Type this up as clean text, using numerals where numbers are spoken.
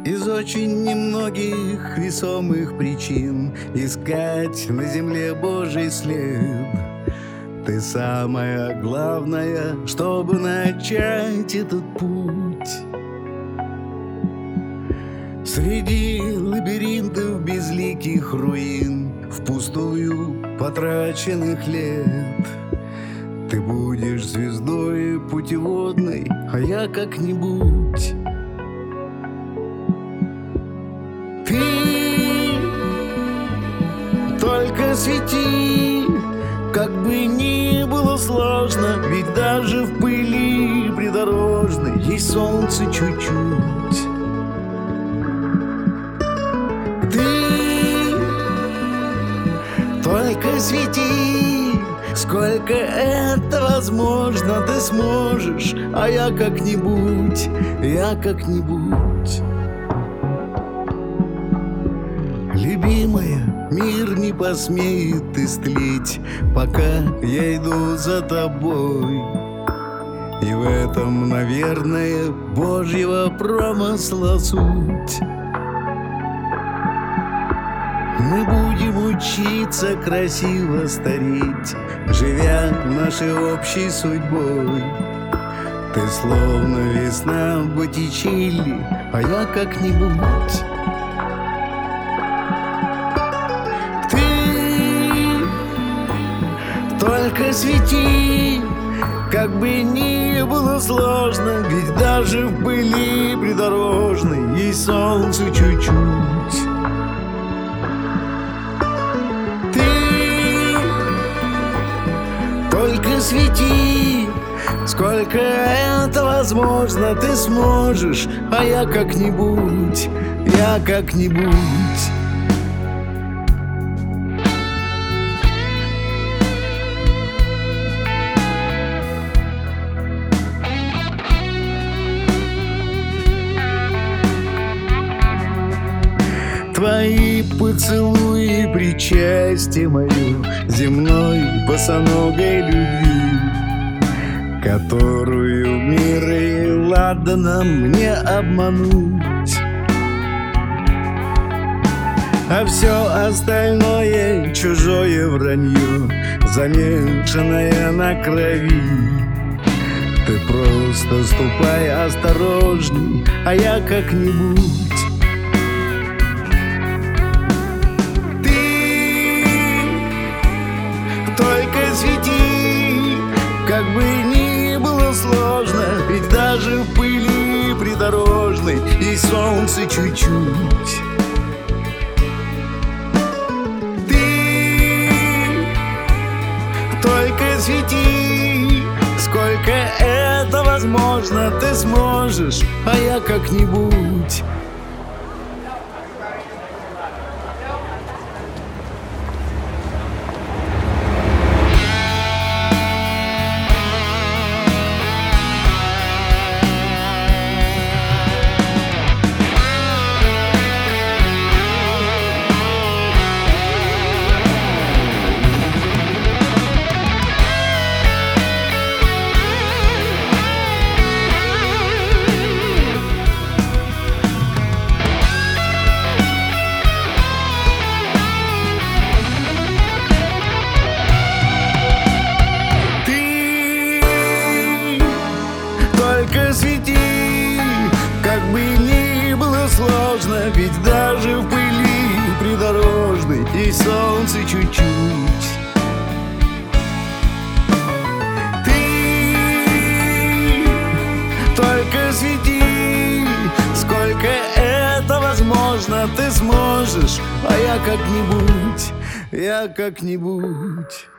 Из очень немногих весомых причин искать на земле Божий след. Ты самое главное, чтобы начать этот путь. Среди лабиринтов безликих руин, впустую потраченных лет, ты будешь звездой путеводной, а я как-нибудь. Ты только свети, как бы ни было сложно, ведь даже в пыли придорожной есть солнце чуть-чуть. Ты только свети, сколько это возможно, ты сможешь, а я как-нибудь. Любимая, мир не посмеет истлеть, пока я иду за тобой. И в этом, наверное, Божьего промысла суть. Мы будем учиться красиво стареть, живя нашей общей судьбой. Ты словно весна в Боттичелли, а я как-нибудь. Только свети, как бы ни было сложно, ведь даже в пыли придорожной есть солнце чуть-чуть. Ты только свети, сколько это возможно, ты сможешь, а я как-нибудь. Твои поцелуи, причастие мою земной босоногой любви, которую мир и ладно мне обмануть. А все остальное чужое вранье, замешанное на крови. Ты просто ступай осторожней, а я как-нибудь. Свети, как бы ни было сложно, ведь даже в пыли придорожной есть солнце чуть-чуть. Ты только свети, сколько это возможно, ты сможешь, а я как-нибудь. Только свети, как бы ни было сложно, ведь даже в пыли придорожной есть солнце чуть-чуть. Ты только свети, сколько это возможно, ты сможешь, а я как-нибудь.